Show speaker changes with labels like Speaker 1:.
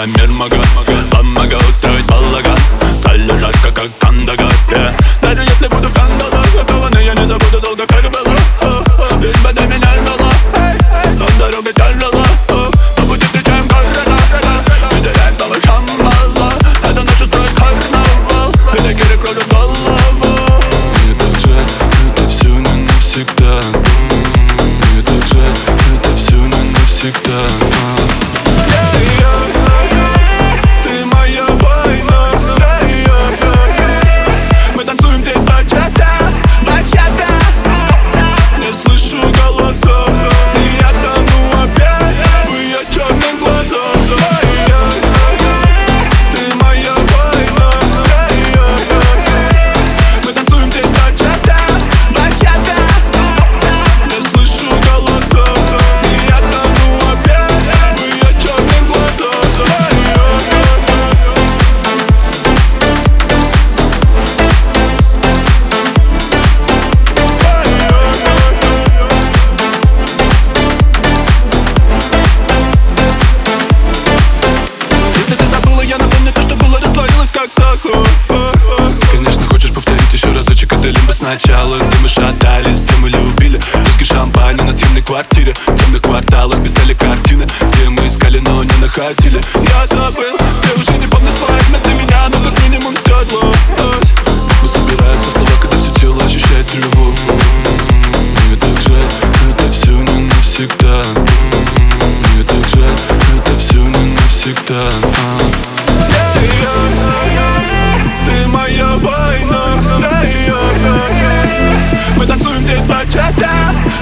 Speaker 1: тебя мир могу устроить балаган. Стали жарко, как Кандагар, yeah. Даже если буду в кандалах закованный, я не забуду долго, как было. Лишь бы ты меня ждала, но дорога тяжела. По пути встречаем города, выделяем снова шамбала. Это ночь устроит карнавал, и такие кружат голову.
Speaker 2: Мне так жаль, это все не навсегда. Мне так жаль, это все не навсегда.
Speaker 1: Ты моя война, мы танцуем здесь бачата, бачата. Не слышу голосов, и я тону опять в ее черных глазах. Ты моя война, мы танцуем здесь бачата, бачата. Не слышу голосов, и я тону опять в ее черных глазах. Если ты забыла, я напомню то, что было, растворилось как сахар.
Speaker 2: Конечно, хочешь повторить еще разочек это либо сначала? Где мы шатались, где мы любили виски, шампань на съемной квартире. В темных кварталах писали картины, где мы искали, но не находили.
Speaker 1: Я забыл, я уже не помню свое имя, ты меня, но как минимум стерлась.
Speaker 2: Мы собираются слова, когда все тело ощущает тревогу. Мне так жаль, это все не навсегда. Мне так жаль, это все не навсегда.
Speaker 1: Ты моя война, мы танцуем здесь бачата,